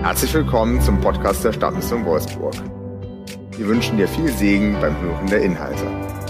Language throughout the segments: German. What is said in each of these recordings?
Herzlich willkommen zum Podcast der Stadtmission Wolfsburg. Wir wünschen dir viel Segen beim Hören der Inhalte.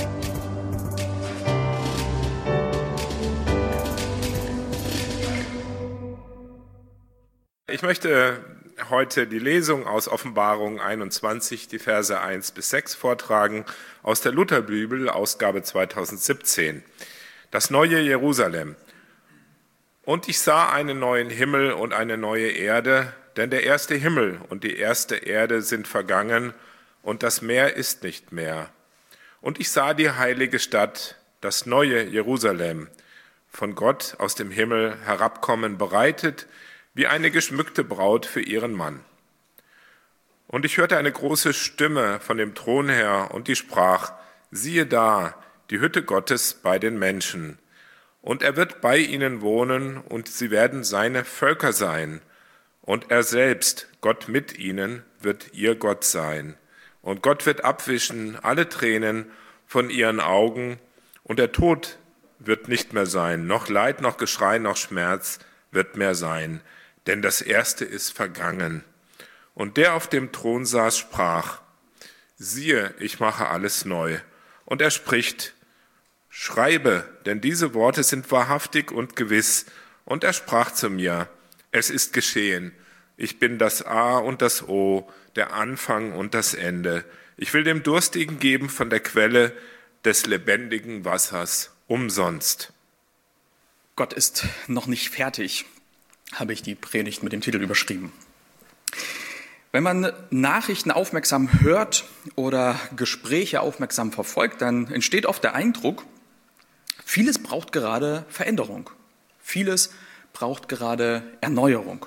Ich möchte heute die Lesung aus Offenbarung 21, die Verse 1 bis 6 vortragen, aus der Lutherbibel, Ausgabe 2017. Das neue Jerusalem. Und ich sah einen neuen Himmel und eine neue Erde, denn der erste Himmel und die erste Erde sind vergangen und das Meer ist nicht mehr. Und ich sah die heilige Stadt, das neue Jerusalem, von Gott aus dem Himmel herabkommen, bereitet wie eine geschmückte Braut für ihren Mann. Und ich hörte eine große Stimme von dem Thron her, und die sprach: Siehe da, die Hütte Gottes bei den Menschen. Und er wird bei ihnen wohnen, und sie werden seine Völker sein. Und er selbst, Gott mit ihnen, wird ihr Gott sein. Und Gott wird abwischen alle Tränen von ihren Augen, und der Tod wird nicht mehr sein, noch Leid, noch Geschrei, noch Schmerz wird mehr sein, denn das Erste ist vergangen. Und der auf dem Thron saß, sprach: Siehe, ich mache alles neu. Und er spricht: Schreibe, denn diese Worte sind wahrhaftig und gewiss. Und er sprach zu mir: Es ist geschehen. Ich bin das A und das O, der Anfang und das Ende. Ich will dem Durstigen geben von der Quelle des lebendigen Wassers umsonst. Gott ist noch nicht fertig, habe ich die Predigt mit dem Titel überschrieben. Wenn man Nachrichten aufmerksam hört oder Gespräche aufmerksam verfolgt, dann entsteht oft der Eindruck, vieles braucht gerade Veränderung. Vieles braucht gerade Erneuerung.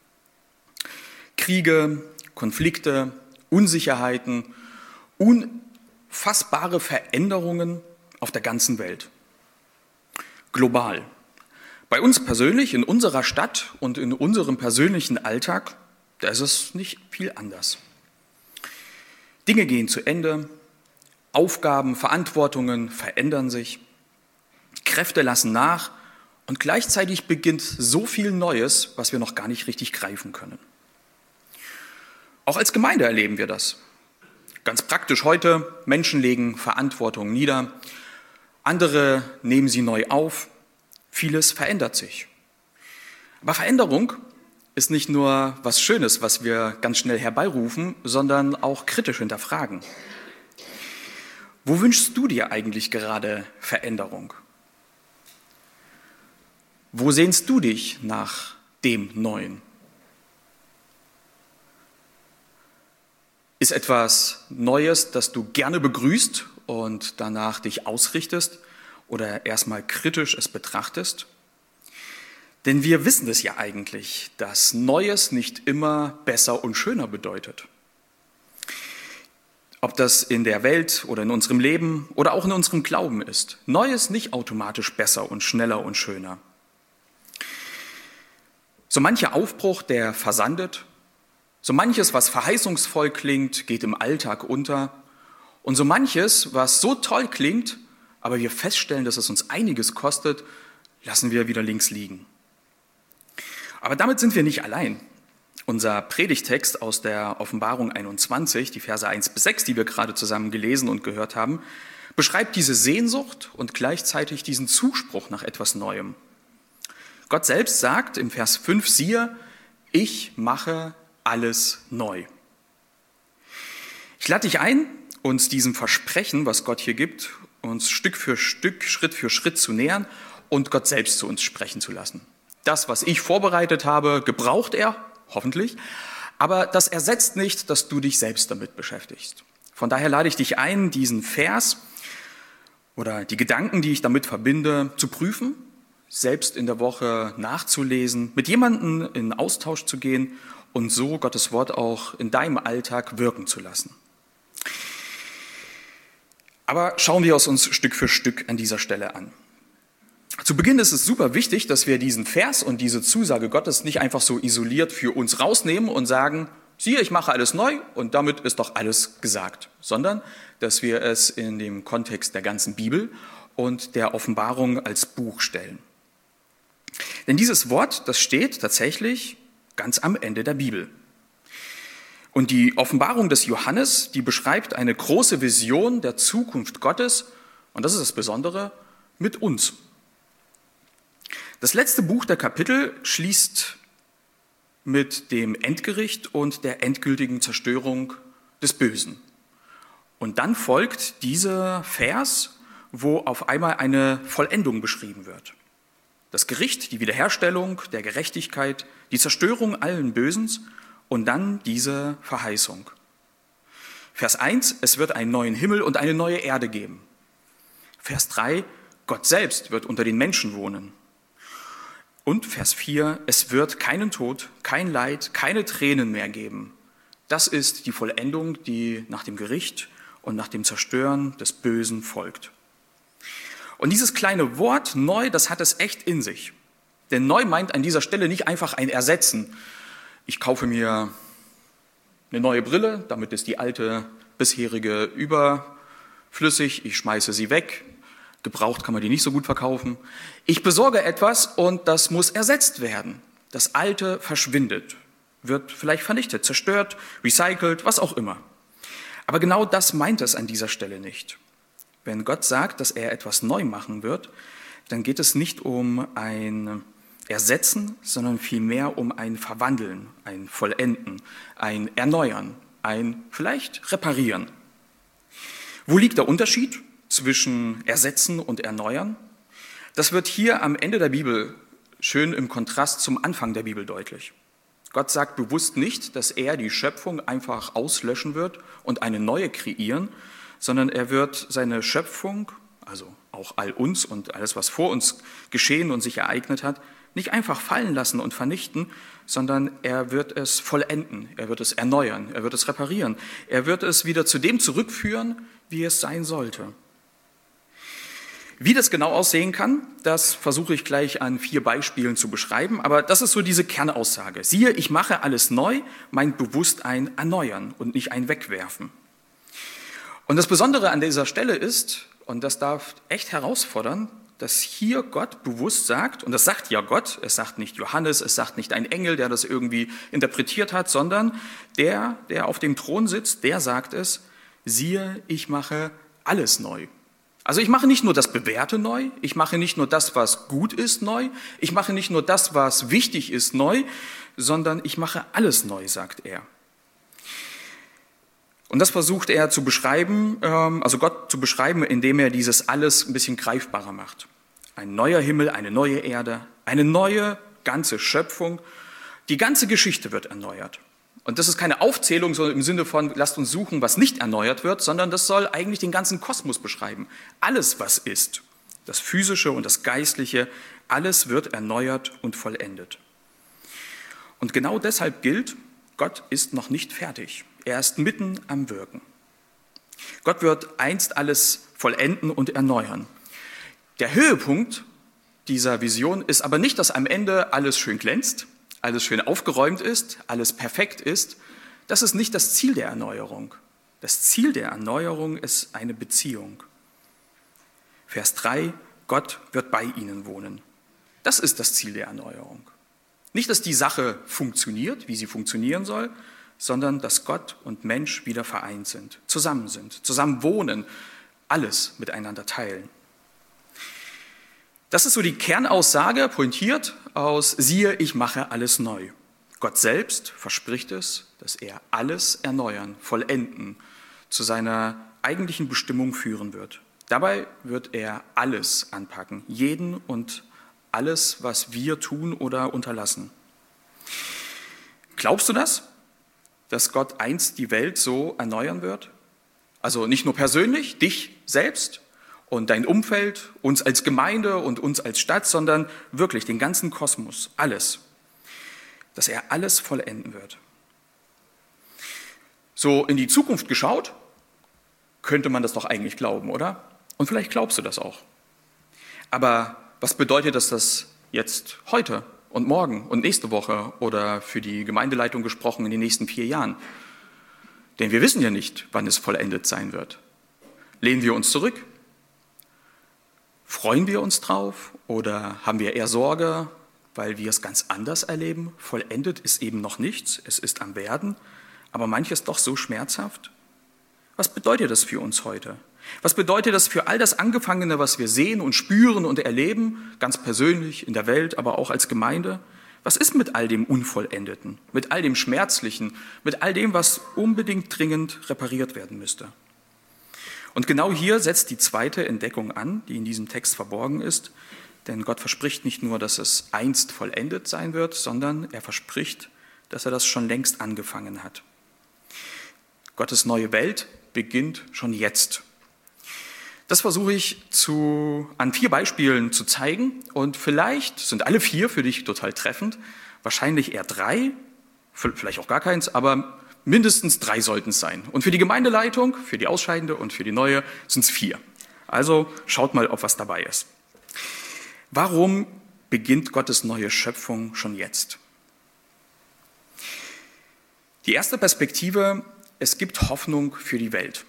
Kriege, Konflikte, Unsicherheiten, unfassbare Veränderungen auf der ganzen Welt. Global. Bei uns persönlich, in unserer Stadt und in unserem persönlichen Alltag, da ist es nicht viel anders. Dinge gehen zu Ende, Aufgaben, Verantwortungen verändern sich, Kräfte lassen nach und gleichzeitig beginnt so viel Neues, was wir noch gar nicht richtig greifen können. Auch als Gemeinde erleben wir das. Ganz praktisch heute: Menschen legen Verantwortung nieder, andere nehmen sie neu auf, vieles verändert sich. Aber Veränderung ist nicht nur was Schönes, was wir ganz schnell herbeirufen, sondern auch kritisch hinterfragen. Wo wünschst du dir eigentlich gerade Veränderung? Wo sehnst du dich nach dem Neuen? Ist etwas Neues, das du gerne begrüßt und danach dich ausrichtest oder erstmal kritisch es betrachtest? Denn wir wissen es ja eigentlich, dass Neues nicht immer besser und schöner bedeutet. Ob das in der Welt oder in unserem Leben oder auch in unserem Glauben ist. Neues nicht automatisch besser und schneller und schöner. So mancher Aufbruch, der versandet, so manches, was verheißungsvoll klingt, geht im Alltag unter. Und so manches, was so toll klingt, aber wir feststellen, dass es uns einiges kostet, lassen wir wieder links liegen. Aber damit sind wir nicht allein. Unser Predigtext aus der Offenbarung 21, die Verse 1 bis 6, die wir gerade zusammen gelesen und gehört haben, beschreibt diese Sehnsucht und gleichzeitig diesen Zuspruch nach etwas Neuem. Gott selbst sagt im Vers 5, siehe, ich mache alles neu. Ich lade dich ein, uns diesem Versprechen, was Gott hier gibt, uns Stück für Stück, Schritt für Schritt zu nähern und Gott selbst zu uns sprechen zu lassen. Das, was ich vorbereitet habe, gebraucht er, hoffentlich, aber das ersetzt nicht, dass du dich selbst damit beschäftigst. Von daher lade ich dich ein, diesen Vers oder die Gedanken, die ich damit verbinde, zu prüfen, selbst in der Woche nachzulesen, mit jemandem in Austausch zu gehen und so Gottes Wort auch in deinem Alltag wirken zu lassen. Aber schauen wir es uns Stück für Stück an dieser Stelle an. Zu Beginn ist es super wichtig, dass wir diesen Vers und diese Zusage Gottes nicht einfach so isoliert für uns rausnehmen und sagen, siehe, ich mache alles neu und damit ist doch alles gesagt, sondern dass wir es in dem Kontext der ganzen Bibel und der Offenbarung als Buch stellen. Denn dieses Wort, das steht tatsächlich ganz am Ende der Bibel. Und die Offenbarung des Johannes, die beschreibt eine große Vision der Zukunft Gottes, und das ist das Besondere, mit uns. Das letzte Buch der Kapitel schließt mit dem Endgericht und der endgültigen Zerstörung des Bösen. Und dann folgt dieser Vers, wo auf einmal eine Vollendung beschrieben wird. Das Gericht, die Wiederherstellung der Gerechtigkeit, die Zerstörung allen Bösens und dann diese Verheißung. Vers 1, es wird einen neuen Himmel und eine neue Erde geben. Vers 3, Gott selbst wird unter den Menschen wohnen. Und Vers 4, es wird keinen Tod, kein Leid, keine Tränen mehr geben. Das ist die Vollendung, die nach dem Gericht und nach dem Zerstören des Bösen folgt. Und dieses kleine Wort neu, das hat es echt in sich. Denn neu meint an dieser Stelle nicht einfach ein Ersetzen. Ich kaufe mir eine neue Brille, damit ist die alte bisherige überflüssig, ich schmeiße sie weg. Gebraucht kann man die nicht so gut verkaufen. Ich besorge etwas und das muss ersetzt werden. Das Alte verschwindet, wird vielleicht vernichtet, zerstört, recycelt, was auch immer. Aber genau das meint es an dieser Stelle nicht. Wenn Gott sagt, dass er etwas neu machen wird, dann geht es nicht um ein Ersetzen, sondern vielmehr um ein Verwandeln, ein Vollenden, ein Erneuern, ein vielleicht Reparieren. Wo liegt der Unterschied zwischen Ersetzen und Erneuern? Das wird hier am Ende der Bibel schön im Kontrast zum Anfang der Bibel deutlich. Gott sagt bewusst nicht, dass er die Schöpfung einfach auslöschen wird und eine neue kreieren, sondern er wird seine Schöpfung, also auch all uns und alles, was vor uns geschehen und sich ereignet hat, nicht einfach fallen lassen und vernichten, sondern er wird es vollenden, er wird es erneuern, er wird es reparieren, er wird es wieder zu dem zurückführen, wie es sein sollte. Wie das genau aussehen kann, das versuche ich gleich an 4 Beispielen zu beschreiben, aber das ist so diese Kernaussage. Siehe, ich mache alles neu, meint bewusst ein Erneuern und nicht ein Wegwerfen. Und das Besondere an dieser Stelle ist, und das darf echt herausfordern, dass hier Gott bewusst sagt, und das sagt ja Gott, es sagt nicht Johannes, es sagt nicht ein Engel, der das irgendwie interpretiert hat, sondern der auf dem Thron sitzt, der sagt es, siehe, ich mache alles neu. Also ich mache nicht nur das Bewährte neu, ich mache nicht nur das, was gut ist, neu, ich mache nicht nur das, was wichtig ist, neu, sondern ich mache alles neu, sagt er. Und das versucht er zu beschreiben, also Gott zu beschreiben, indem er dieses alles ein bisschen greifbarer macht. Ein neuer Himmel, eine neue Erde, eine neue ganze Schöpfung. Die ganze Geschichte wird erneuert. Und das ist keine Aufzählung so im Sinne von, lasst uns suchen, was nicht erneuert wird, sondern das soll eigentlich den ganzen Kosmos beschreiben. Alles, was ist, das Physische und das Geistliche, alles wird erneuert und vollendet. Und genau deshalb gilt, Gott ist noch nicht fertig. Er ist mitten am Wirken. Gott wird einst alles vollenden und erneuern. Der Höhepunkt dieser Vision ist aber nicht, dass am Ende alles schön glänzt, alles schön aufgeräumt ist, alles perfekt ist. Das ist nicht das Ziel der Erneuerung. Das Ziel der Erneuerung ist eine Beziehung. Vers 3, Gott wird bei ihnen wohnen. Das ist das Ziel der Erneuerung. Nicht, dass die Sache funktioniert, wie sie funktionieren soll, sondern dass Gott und Mensch wieder vereint sind, zusammen wohnen, alles miteinander teilen. Das ist so die Kernaussage, pointiert aus, siehe, ich mache alles neu. Gott selbst verspricht es, dass er alles erneuern, vollenden, zu seiner eigentlichen Bestimmung führen wird. Dabei wird er alles anpacken, jeden und alles, was wir tun oder unterlassen. Glaubst du das? Dass Gott einst die Welt so erneuern wird? Also nicht nur persönlich, dich selbst und dein Umfeld, uns als Gemeinde und uns als Stadt, sondern wirklich den ganzen Kosmos, alles. Dass er alles vollenden wird. So in die Zukunft geschaut, könnte man das doch eigentlich glauben, oder? Und vielleicht glaubst du das auch. Aber was bedeutet das jetzt heute und morgen und nächste Woche oder für die Gemeindeleitung gesprochen in den nächsten 4 Jahren? Denn wir wissen ja nicht, wann es vollendet sein wird. Lehnen wir uns zurück? Freuen wir uns drauf oder haben wir eher Sorge, weil wir es ganz anders erleben? Vollendet ist eben noch nichts, es ist am Werden, aber manches doch so schmerzhaft. Was bedeutet das für uns heute? Was bedeutet das für all das Angefangene, was wir sehen und spüren und erleben, ganz persönlich in der Welt, aber auch als Gemeinde? Was ist mit all dem Unvollendeten, mit all dem Schmerzlichen, mit all dem, was unbedingt dringend repariert werden müsste? Und genau hier setzt die zweite Entdeckung an, die in diesem Text verborgen ist. Denn Gott verspricht nicht nur, dass es einst vollendet sein wird, sondern er verspricht, dass er das schon längst angefangen hat. Gottes neue Welt beginnt schon jetzt. Das versuche ich an 4 Beispielen zu zeigen. Und vielleicht sind alle 4 für dich total treffend. Wahrscheinlich eher 3, vielleicht auch gar keins, aber mindestens 3 sollten es sein. Und für die Gemeindeleitung, für die Ausscheidende und für die neue sind es 4. Also schaut mal, ob was dabei ist. Warum beginnt Gottes neue Schöpfung schon jetzt? Die erste Perspektive: Es gibt Hoffnung für die Welt.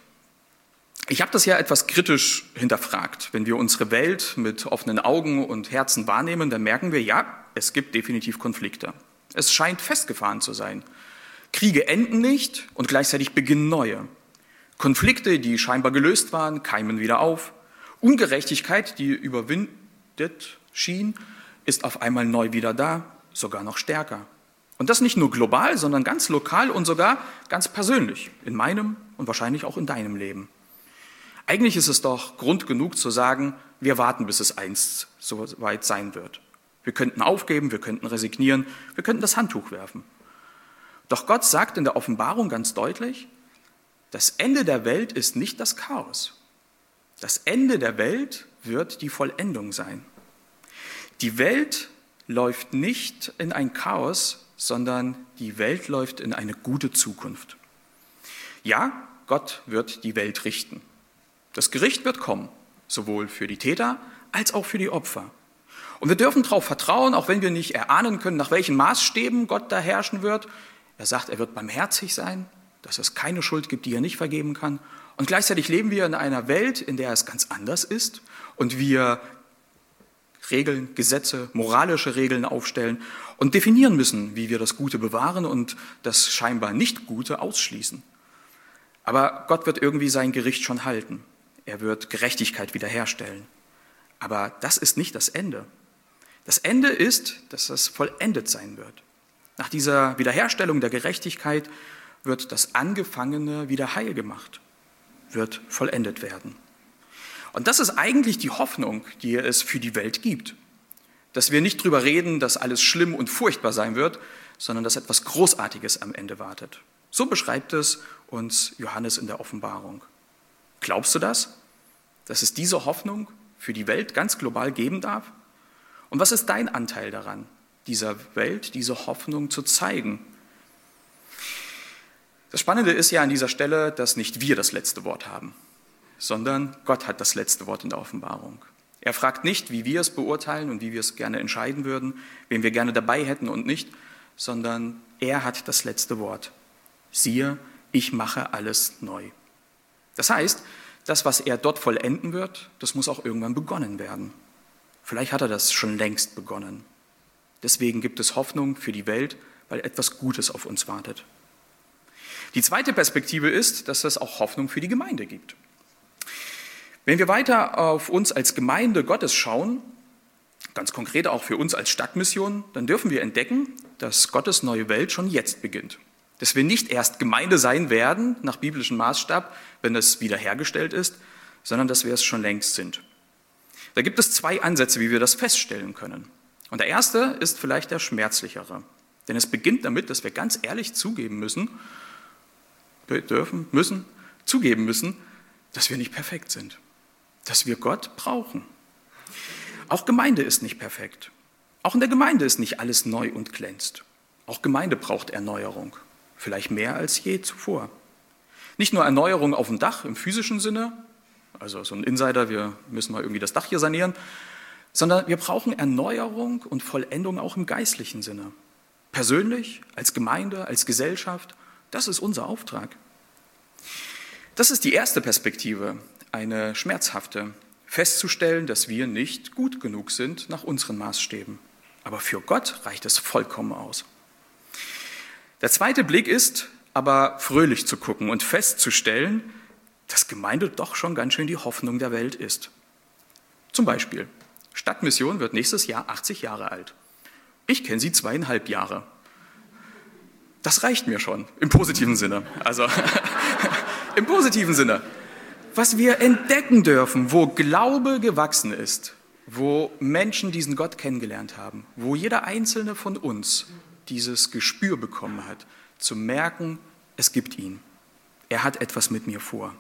Ich habe das ja etwas kritisch hinterfragt. Wenn wir unsere Welt mit offenen Augen und Herzen wahrnehmen, dann merken wir, ja, es gibt definitiv Konflikte. Es scheint festgefahren zu sein. Kriege enden nicht und gleichzeitig beginnen neue. Konflikte, die scheinbar gelöst waren, keimen wieder auf. Ungerechtigkeit, die überwindet schien, ist auf einmal neu wieder da, sogar noch stärker. Und das nicht nur global, sondern ganz lokal und sogar ganz persönlich, in meinem und wahrscheinlich auch in deinem Leben. Eigentlich ist es doch Grund genug zu sagen, wir warten, bis es einst so weit sein wird. Wir könnten aufgeben, wir könnten resignieren, wir könnten das Handtuch werfen. Doch Gott sagt in der Offenbarung ganz deutlich, das Ende der Welt ist nicht das Chaos. Das Ende der Welt wird die Vollendung sein. Die Welt läuft nicht in ein Chaos, sondern die Welt läuft in eine gute Zukunft. Ja, Gott wird die Welt richten. Das Gericht wird kommen, sowohl für die Täter als auch für die Opfer. Und wir dürfen darauf vertrauen, auch wenn wir nicht erahnen können, nach welchen Maßstäben Gott da herrschen wird. Er sagt, er wird barmherzig sein, dass es keine Schuld gibt, die er nicht vergeben kann. Und gleichzeitig leben wir in einer Welt, in der es ganz anders ist und wir Regeln, Gesetze, moralische Regeln aufstellen und definieren müssen, wie wir das Gute bewahren und das scheinbar Nicht-Gute ausschließen. Aber Gott wird irgendwie sein Gericht schon halten. Er wird Gerechtigkeit wiederherstellen. Aber das ist nicht das Ende. Das Ende ist, dass es vollendet sein wird. Nach dieser Wiederherstellung der Gerechtigkeit wird das Angefangene wieder heil gemacht, wird vollendet werden. Und das ist eigentlich die Hoffnung, die es für die Welt gibt. Dass wir nicht drüber reden, dass alles schlimm und furchtbar sein wird, sondern dass etwas Großartiges am Ende wartet. So beschreibt es uns Johannes in der Offenbarung. Glaubst du das? Dass es diese Hoffnung für die Welt ganz global geben darf? Und was ist dein Anteil daran, dieser Welt diese Hoffnung zu zeigen? Das Spannende ist ja an dieser Stelle, dass nicht wir das letzte Wort haben, sondern Gott hat das letzte Wort in der Offenbarung. Er fragt nicht, wie wir es beurteilen und wie wir es gerne entscheiden würden, wen wir gerne dabei hätten und nicht, sondern er hat das letzte Wort. Siehe, ich mache alles neu. Das heißt, das, was er dort vollenden wird, das muss auch irgendwann begonnen werden. Vielleicht hat er das schon längst begonnen. Deswegen gibt es Hoffnung für die Welt, weil etwas Gutes auf uns wartet. Die zweite Perspektive ist, dass es auch Hoffnung für die Gemeinde gibt. Wenn wir weiter auf uns als Gemeinde Gottes schauen, ganz konkret auch für uns als Stadtmission, dann dürfen wir entdecken, dass Gottes neue Welt schon jetzt beginnt. Dass wir nicht erst Gemeinde sein werden, nach biblischem Maßstab, wenn es wiederhergestellt ist, sondern dass wir es schon längst sind. Da gibt es 2 Ansätze, wie wir das feststellen können. Und der erste ist vielleicht der schmerzlichere. Denn es beginnt damit, dass wir ganz ehrlich zugeben müssen, dass wir nicht perfekt sind. Dass wir Gott brauchen. Auch Gemeinde ist nicht perfekt. Auch in der Gemeinde ist nicht alles neu und glänzt. Auch Gemeinde braucht Erneuerung. Vielleicht mehr als je zuvor. Nicht nur Erneuerung auf dem Dach im physischen Sinne, also so ein Insider, wir müssen mal irgendwie das Dach hier sanieren, sondern wir brauchen Erneuerung und Vollendung auch im geistlichen Sinne. Persönlich, als Gemeinde, als Gesellschaft, das ist unser Auftrag. Das ist die erste Perspektive, eine schmerzhafte, festzustellen, dass wir nicht gut genug sind nach unseren Maßstäben. Aber für Gott reicht es vollkommen aus. Der zweite Blick ist aber fröhlich zu gucken und festzustellen, dass Gemeinde doch schon ganz schön die Hoffnung der Welt ist. Zum Beispiel, Stadtmission wird nächstes Jahr 80 Jahre alt. Ich kenne sie 2,5 Jahre. Das reicht mir schon, im positiven Sinne. Also, im positiven Sinne. Was wir entdecken dürfen, wo Glaube gewachsen ist, wo Menschen diesen Gott kennengelernt haben, wo jeder Einzelne von uns dieses Gespür bekommen hat, zu merken, es gibt ihn. Er hat etwas mit mir vor.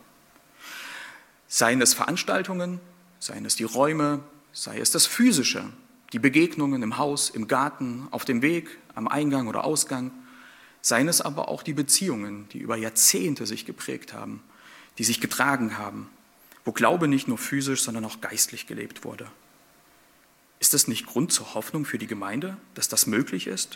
Seien es Veranstaltungen, seien es die Räume, sei es das Physische, die Begegnungen im Haus, im Garten, auf dem Weg, am Eingang oder Ausgang, seien es aber auch die Beziehungen, die über Jahrzehnte sich geprägt haben, die sich getragen haben, wo Glaube nicht nur physisch, sondern auch geistlich gelebt wurde. Ist das nicht Grund zur Hoffnung für die Gemeinde, dass das möglich ist?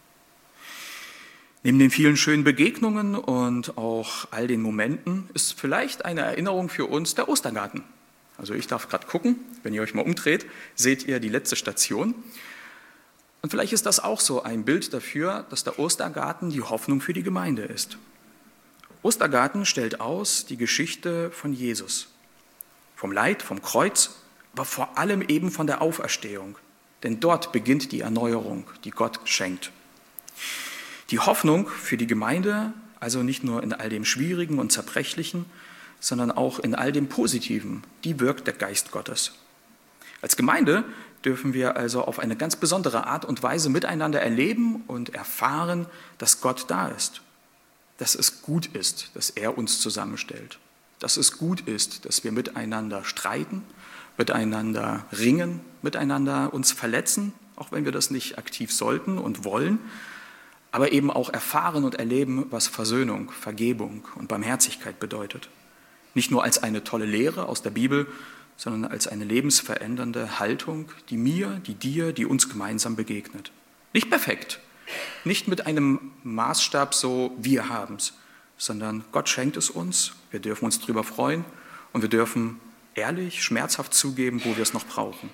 Neben den vielen schönen Begegnungen und auch all den Momenten ist vielleicht eine Erinnerung für uns der Ostergarten. Also ich darf gerade gucken, wenn ihr euch mal umdreht, seht ihr die letzte Station. Und vielleicht ist das auch so ein Bild dafür, dass der Ostergarten die Hoffnung für die Gemeinde ist. Ostergarten stellt aus die Geschichte von Jesus. Vom Leid, vom Kreuz, aber vor allem eben von der Auferstehung. Denn dort beginnt die Erneuerung, die Gott schenkt. Die Hoffnung für die Gemeinde, also nicht nur in all dem Schwierigen und Zerbrechlichen, sondern auch in all dem Positiven, die wirkt der Geist Gottes. Als Gemeinde dürfen wir also auf eine ganz besondere Art und Weise miteinander erleben und erfahren, dass Gott da ist. Dass es gut ist, dass er uns zusammenstellt. Dass es gut ist, dass wir miteinander streiten, miteinander ringen, miteinander uns verletzen, auch wenn wir das nicht aktiv sollten und wollen, aber eben auch erfahren und erleben, was Versöhnung, Vergebung und Barmherzigkeit bedeutet. Nicht nur als eine tolle Lehre aus der Bibel, sondern als eine lebensverändernde Haltung, die mir, die dir, die uns gemeinsam begegnet. Nicht perfekt, nicht mit einem Maßstab so, wir haben's, sondern Gott schenkt es uns, wir dürfen uns darüber freuen und wir dürfen ehrlich, schmerzhaft zugeben, wo wir es noch brauchen.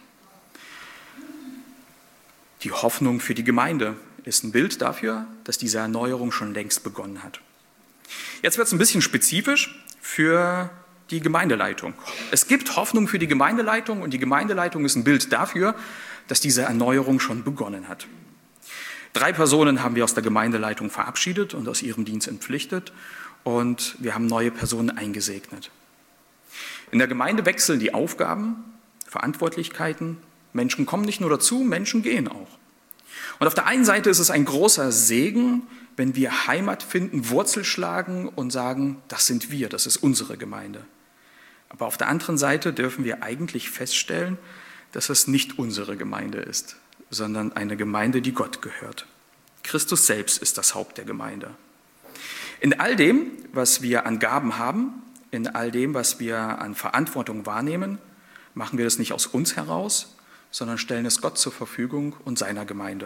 Die Hoffnung für die Gemeinde ist ein Bild dafür, dass diese Erneuerung schon längst begonnen hat. Jetzt wird es ein bisschen spezifisch für die Gemeindeleitung. Es gibt Hoffnung für die Gemeindeleitung und die Gemeindeleitung ist ein Bild dafür, dass diese Erneuerung schon begonnen hat. 3 Personen haben wir aus der Gemeindeleitung verabschiedet und aus ihrem Dienst entpflichtet und wir haben neue Personen eingesegnet. In der Gemeinde wechseln die Aufgaben, Verantwortlichkeiten. Menschen kommen nicht nur dazu, Menschen gehen auch. Und auf der einen Seite ist es ein großer Segen, wenn wir Heimat finden, Wurzel schlagen und sagen, das sind wir, das ist unsere Gemeinde. Aber auf der anderen Seite dürfen wir eigentlich feststellen, dass es nicht unsere Gemeinde ist, sondern eine Gemeinde, die Gott gehört. Christus selbst ist das Haupt der Gemeinde. In all dem, was wir an Gaben haben, in all dem, was wir an Verantwortung wahrnehmen, machen wir das nicht aus uns heraus, sondern stellen es Gott zur Verfügung und seiner Gemeinde.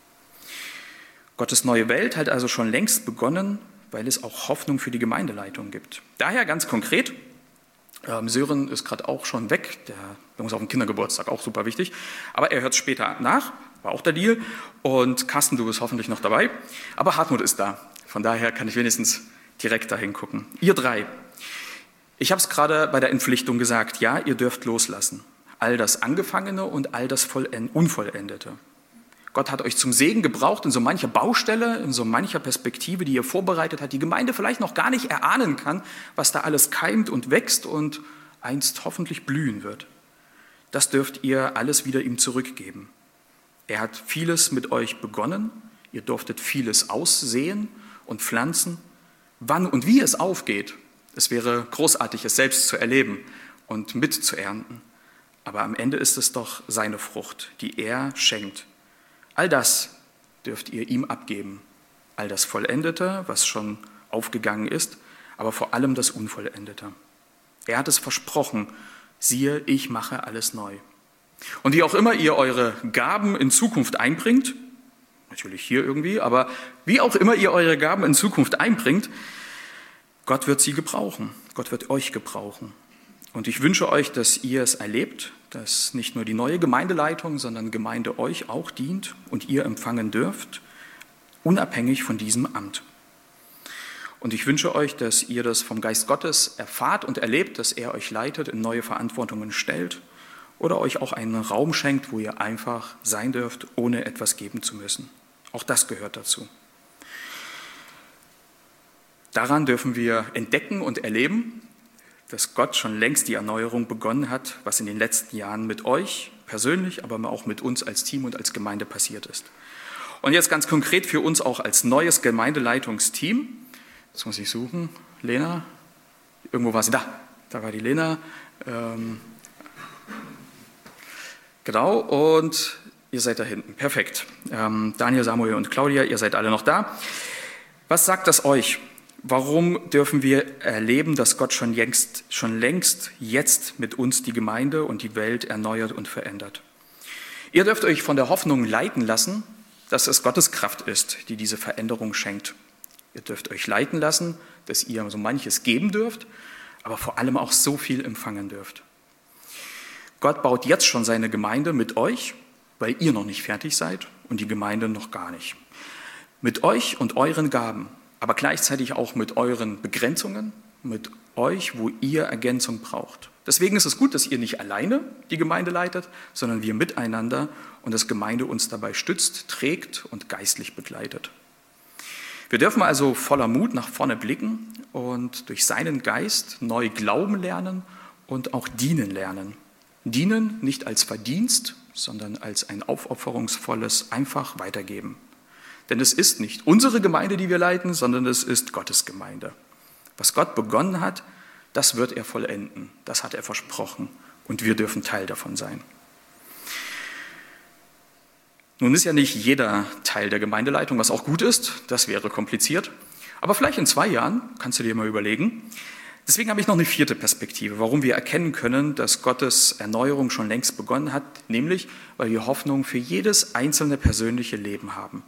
Gottes neue Welt hat also schon längst begonnen, weil es auch Hoffnung für die Gemeindeleitung gibt. Daher ganz konkret, Sören ist gerade auch schon weg, der muss auf den Kindergeburtstag, auch super wichtig, aber er hört es später nach, war auch der Deal. Und Carsten, du bist hoffentlich noch dabei, aber Hartmut ist da, von daher kann ich wenigstens direkt dahin gucken. Ihr 3, ich habe es gerade bei der Entpflichtung gesagt, ja, ihr dürft loslassen. All das Angefangene und all das Unvollendete. Gott hat euch zum Segen gebraucht in so mancher Baustelle, in so mancher Perspektive, die ihr vorbereitet hat, die Gemeinde vielleicht noch gar nicht erahnen kann, was da alles keimt und wächst und einst hoffentlich blühen wird. Das dürft ihr alles wieder ihm zurückgeben. Er hat vieles mit euch begonnen, ihr durftet vieles aussehen und pflanzen. Wann und wie es aufgeht, es wäre großartig, es selbst zu erleben und mitzuernten. Aber am Ende ist es doch seine Frucht, die er schenkt. All das dürft ihr ihm abgeben. All das Vollendete, was schon aufgegangen ist, aber vor allem das Unvollendete. Er hat es versprochen, siehe, ich mache alles neu. Und wie auch immer ihr eure Gaben in Zukunft einbringt, natürlich hier irgendwie, aber wie auch immer ihr eure Gaben in Zukunft einbringt, Gott wird sie gebrauchen. Gott wird euch gebrauchen. Und ich wünsche euch, dass ihr es erlebt, dass nicht nur die neue Gemeindeleitung, sondern Gemeinde euch auch dient und ihr empfangen dürft, unabhängig von diesem Amt. Und ich wünsche euch, dass ihr das vom Geist Gottes erfahrt und erlebt, dass er euch leitet, in neue Verantwortungen stellt oder euch auch einen Raum schenkt, wo ihr einfach sein dürft, ohne etwas geben zu müssen. Auch das gehört dazu. Daran dürfen wir entdecken und erleben, dass Gott schon längst die Erneuerung begonnen hat, was in den letzten Jahren mit euch persönlich, aber auch mit uns als Team und als Gemeinde passiert ist. Und jetzt ganz konkret für uns auch als neues Gemeindeleitungsteam. Jetzt muss ich suchen. Lena, irgendwo war sie da. Da war die Lena. Genau, und ihr seid da hinten. Perfekt. Daniel, Samuel und Claudia, ihr seid alle noch da. Was sagt das euch? Warum dürfen wir erleben, dass Gott schon längst jetzt mit uns die Gemeinde und die Welt erneuert und verändert? Ihr dürft euch von der Hoffnung leiten lassen, dass es Gottes Kraft ist, die diese Veränderung schenkt. Ihr dürft euch leiten lassen, dass ihr so manches geben dürft, aber vor allem auch so viel empfangen dürft. Gott baut jetzt schon seine Gemeinde mit euch, weil ihr noch nicht fertig seid und die Gemeinde noch gar nicht. Mit euch und euren Gaben, aber gleichzeitig auch mit euren Begrenzungen, mit euch, wo ihr Ergänzung braucht. Deswegen ist es gut, dass ihr nicht alleine die Gemeinde leitet, sondern wir miteinander und dass Gemeinde uns dabei stützt, trägt und geistlich begleitet. Wir dürfen also voller Mut nach vorne blicken und durch seinen Geist neu glauben lernen und auch dienen lernen. Dienen nicht als Verdienst, sondern als ein aufopferungsvolles einfach weitergeben. Denn es ist nicht unsere Gemeinde, die wir leiten, sondern es ist Gottes Gemeinde. Was Gott begonnen hat, das wird er vollenden. Das hat er versprochen und wir dürfen Teil davon sein. Nun ist ja nicht jeder Teil der Gemeindeleitung, was auch gut ist, das wäre kompliziert. Aber vielleicht in 2 Jahren kannst du dir mal überlegen. Deswegen habe ich noch eine 4. Perspektive, warum wir erkennen können, dass Gottes Erneuerung schon längst begonnen hat, nämlich weil wir Hoffnung für jedes einzelne persönliche Leben haben.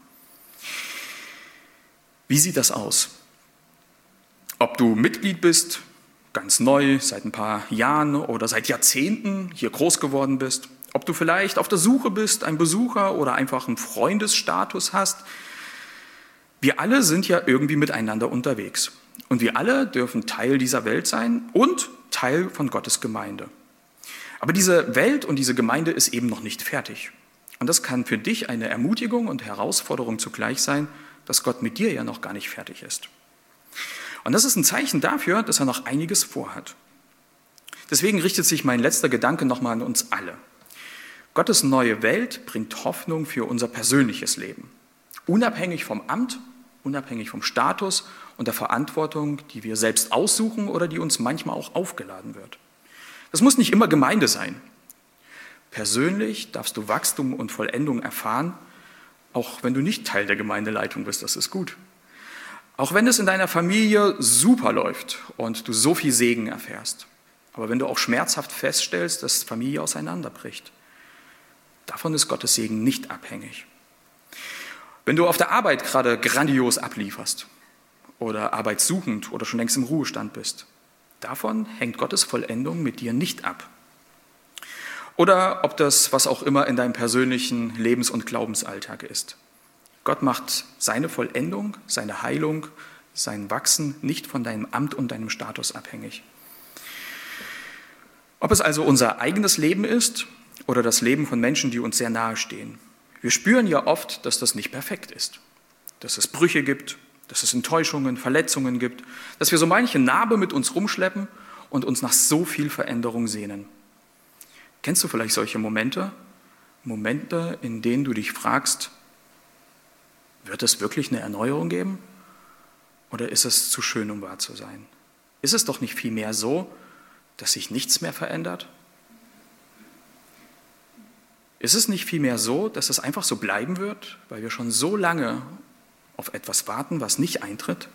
Wie sieht das aus? Ob du Mitglied bist, ganz neu, seit ein paar Jahren oder seit Jahrzehnten hier groß geworden bist, ob du vielleicht auf der Suche bist, ein Besucher oder einfach einen Freundesstatus hast, wir alle sind ja irgendwie miteinander unterwegs. Und wir alle dürfen Teil dieser Welt sein und Teil von Gottes Gemeinde. Aber diese Welt und diese Gemeinde ist eben noch nicht fertig. Und das kann für dich eine Ermutigung und Herausforderung zugleich sein, dass Gott mit dir ja noch gar nicht fertig ist. Und das ist ein Zeichen dafür, dass er noch einiges vorhat. Deswegen richtet sich mein letzter Gedanke nochmal an uns alle. Gottes neue Welt bringt Hoffnung für unser persönliches Leben. Unabhängig vom Amt, unabhängig vom Status und der Verantwortung, die wir selbst aussuchen oder die uns manchmal auch aufgeladen wird. Das muss nicht immer Gemeinde sein. Persönlich darfst du Wachstum und Vollendung erfahren, auch wenn du nicht Teil der Gemeindeleitung bist, das ist gut. Auch wenn es in deiner Familie super läuft und du so viel Segen erfährst. Aber wenn du auch schmerzhaft feststellst, dass Familie auseinanderbricht, davon ist Gottes Segen nicht abhängig. Wenn du auf der Arbeit gerade grandios ablieferst oder arbeitssuchend oder schon längst im Ruhestand bist, davon hängt Gottes Vollendung mit dir nicht ab. Oder ob das, was auch immer in deinem persönlichen Lebens- und Glaubensalltag ist. Gott macht seine Vollendung, seine Heilung, sein Wachsen nicht von deinem Amt und deinem Status abhängig. Ob es also unser eigenes Leben ist oder das Leben von Menschen, die uns sehr nahe stehen. Wir spüren ja oft, dass das nicht perfekt ist, dass es Brüche gibt, dass es Enttäuschungen, Verletzungen gibt, dass wir so manche Narbe mit uns rumschleppen und uns nach so viel Veränderung sehnen. Kennst du vielleicht solche Momente? Momente, in denen du dich fragst, wird es wirklich eine Erneuerung geben? Oder ist es zu schön, um wahr zu sein? Ist es doch nicht vielmehr so, dass sich nichts mehr verändert? Ist es nicht vielmehr so, dass es einfach so bleiben wird, weil wir schon so lange auf etwas warten, was nicht eintritt?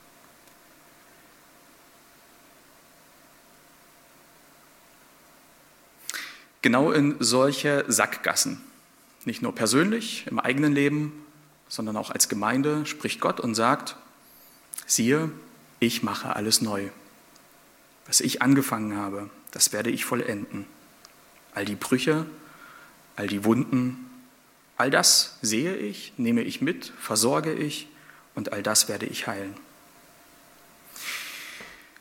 Genau in solche Sackgassen, nicht nur persönlich im eigenen Leben, sondern auch als Gemeinde, spricht Gott und sagt, siehe, ich mache alles neu. Was ich angefangen habe, das werde ich vollenden. All die Brüche, all die Wunden, all das sehe ich, nehme ich mit, versorge ich und all das werde ich heilen.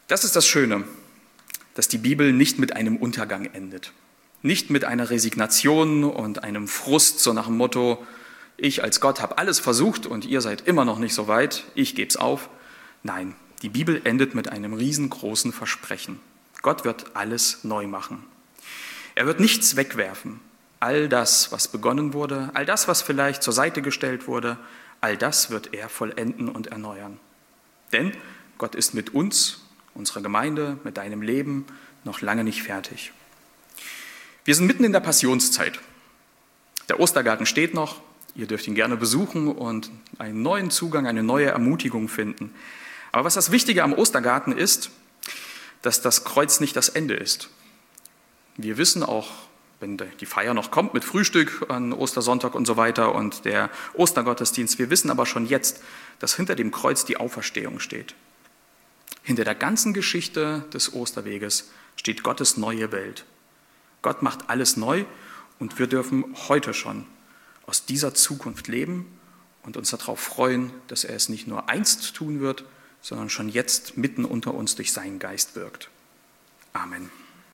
Das ist das Schöne, dass die Bibel nicht mit einem Untergang endet. Nicht mit einer Resignation und einem Frust, so nach dem Motto, ich als Gott habe alles versucht und ihr seid immer noch nicht so weit, ich gebe es auf. Nein, die Bibel endet mit einem riesengroßen Versprechen. Gott wird alles neu machen. Er wird nichts wegwerfen. All das, was begonnen wurde, all das, was vielleicht zur Seite gestellt wurde, all das wird er vollenden und erneuern. Denn Gott ist mit uns, unserer Gemeinde, mit deinem Leben noch lange nicht fertig. Wir sind mitten in der Passionszeit. Der Ostergarten steht noch. Ihr dürft ihn gerne besuchen und einen neuen Zugang, eine neue Ermutigung finden. Aber was das Wichtige am Ostergarten ist, dass das Kreuz nicht das Ende ist. Wir wissen auch, wenn die Feier noch kommt mit Frühstück an Ostersonntag und so weiter und der Ostergottesdienst, wir wissen aber schon jetzt, dass hinter dem Kreuz die Auferstehung steht. Hinter der ganzen Geschichte des Osterweges steht Gottes neue Welt. Gott macht alles neu und wir dürfen heute schon aus dieser Zukunft leben und uns darauf freuen, dass er es nicht nur einst tun wird, sondern schon jetzt mitten unter uns durch seinen Geist wirkt. Amen.